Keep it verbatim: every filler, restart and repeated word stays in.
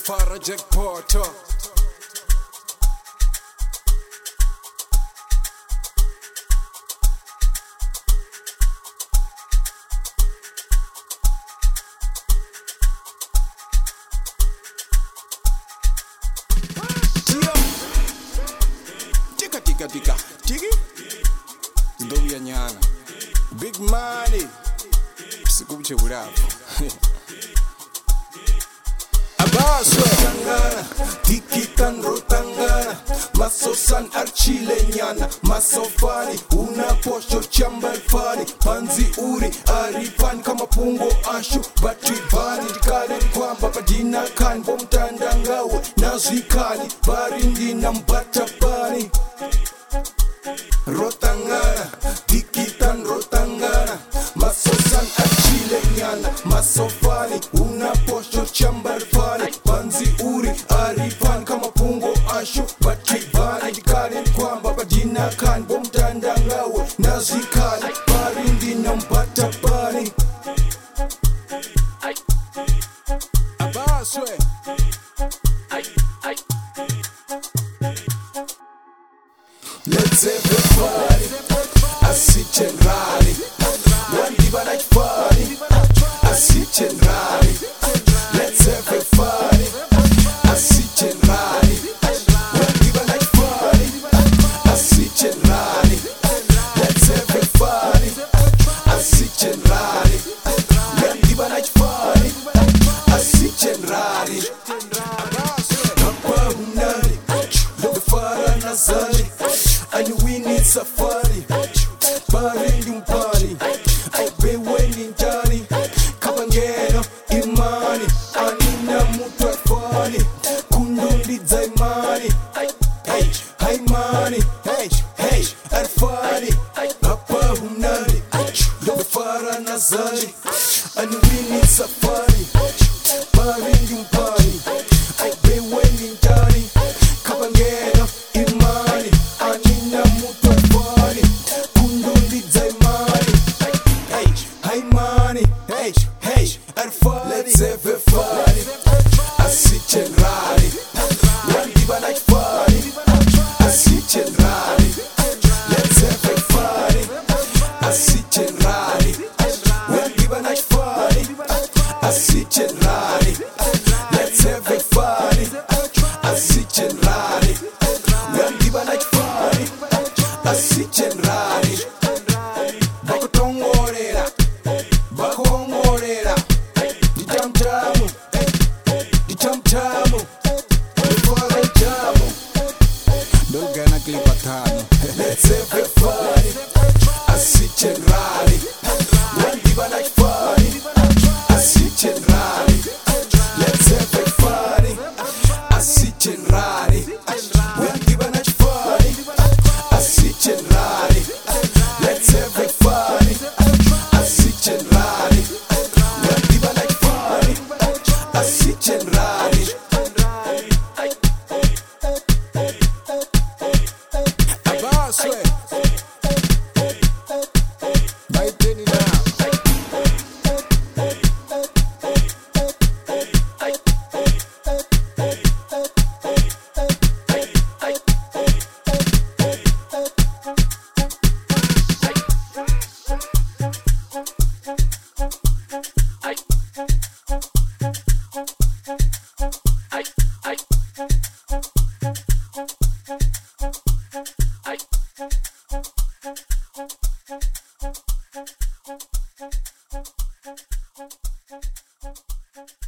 Farah Jackpot. Tika tika tika tiki Ndobi ya nyana Big money Sikubuche ulafu Abaswe Tangana Tiki tanro tangana Masosan archile nyana Masofani Una posho chambalfani Panzi uri arifani Kama pungo ashu Batibani Dikale kwamba padina kani Bomtandangawe Nazikani Barindi na mbatapani Rotangana Tikitan rotangana Masosan achile nyana Masofani Una posho chambarfani Panzi uri arifani Kama pungo ashu Batibani Dikani kwamba padina kani Bomtandangawe Nazikani Barindi na mbatapani Abaswe Let's everybody I see Chenrali One diva like funny I see Chenrali Let's everybody I see Chenrali One diva like funny I see Chenrali Let's everybody I see Chenrali One diva like funny I see Chenrali Papa unari The Farah Nazari and we need safari Party party Obe weni njani Kabangeno imani Anina mutu afani Kundundi za imani Hey, hey mani Hey, hey, alfani Papa unari The Farah Nazari and we need safari Party party Obe weni njani Kabangeno imani Anina mutu afani Kundundi za imani Hey, hey money Hey, hey, alfani Let's everybody I see Chenrali One diva like funny I see Chenrali Let's everybody I see Chenrali One diva like funny I see Chenrali Let's everybody I see Chenrali One diva like funny I see Chenrali Bako tongorera Bako hongorera Di jam jamu Di jam jamu Di fara jamu Dogana klipa tano Let's everybody I see Chenrali One diva like funny I see Chenrali Let's everybody I see Chenrali One diva like funny I see Chenrali Let's everybody I see Chenrali One diva like funny I see Chenrali Abaswe Baiteni now I